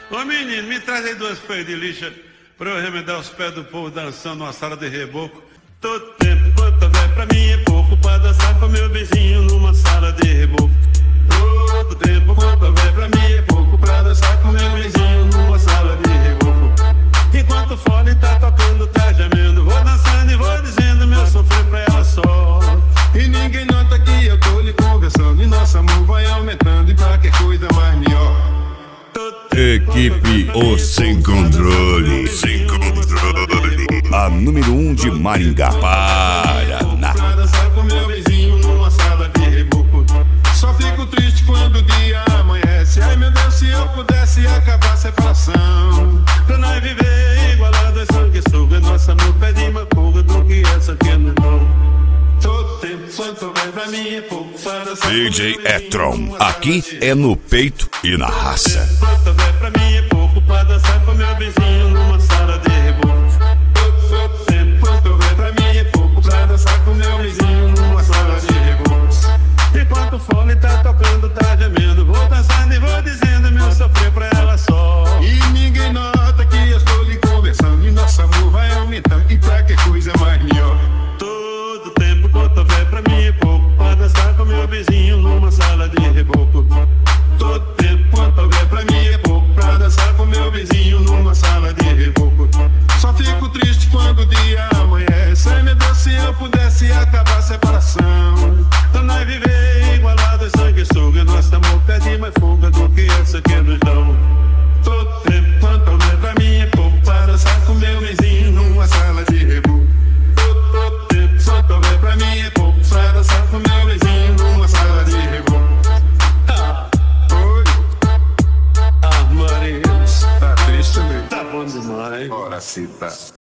Ô menino, me traz aí duas folhas de lixa pra eu remendar os pés do povo dançando numa sala de reboco. Todo tempo quanto houver pra mim é pouco pra dançar com meu vizinho numa sala de reboco. Todo tempo quanto houver pra mim é pouco pra dançar com meu vizinho numa sala de reboco. Enquanto o fole tá tocando, tá gemendo, vou dançando e vou dizendo meu sofrer pra ela só. E ninguém nota que eu tô lhe conversando, e nosso amor vai aumentando, e pra que coisa mais melhor. Equipe O Sem Controle. Sem Controle. A número 1 de Maringá, Paraná. Pra dançar com meu vizinho numa sala de reboco. Só fico triste quando o dia amanhece. Ai meu Deus, se eu pudesse acabar a separação. Pra nós viver igualado é sanguessuga, nosso amor pede uma pulga do que essa que não dou. Todo tempo quanto houver pra mim é pouco para dançar. DJ Etron, aqui é no peito e na raça. Quanto houver pra mim é pouco pra dançar com meu vizinho numa sala de reboco. Todo tempo quanto houver pra mim é pouco pra dançar com meu vizinho numa sala de reboco. Enquanto o fone tá tocando, tá gemendo, vou dançando e vou dizendo meu sofrer pra ela só. E ninguém nota que eu estou lhe conversando, e nosso amor vai aumentando, e pra que coisa mais melhor. Todo tempo quanto houver pra mim é pouco pra dançar com meu vizinho numa sala de reboco. Todo tempo quanto houver pra mim é pouco pra dançar com meu vizinho numa sala de reboco. Só fico triste quando o dia amanhece. Ai meu Deus, se eu pudesse acabar a separação. Pra nós viver igualado é sanguessuga, nosso amor pede mais fuga do que essa que nos dão. Todo tempo quanto houver pra mim é pouco pra dançar com meu vizinho numa sala de reboco. Todo tempo quanto houver pra mim é pouco pra dançar com meu vizinho numa sala de reboco. Oi, Ah, Maria, tá triste mesmo? tá bom demais. Ora se tá.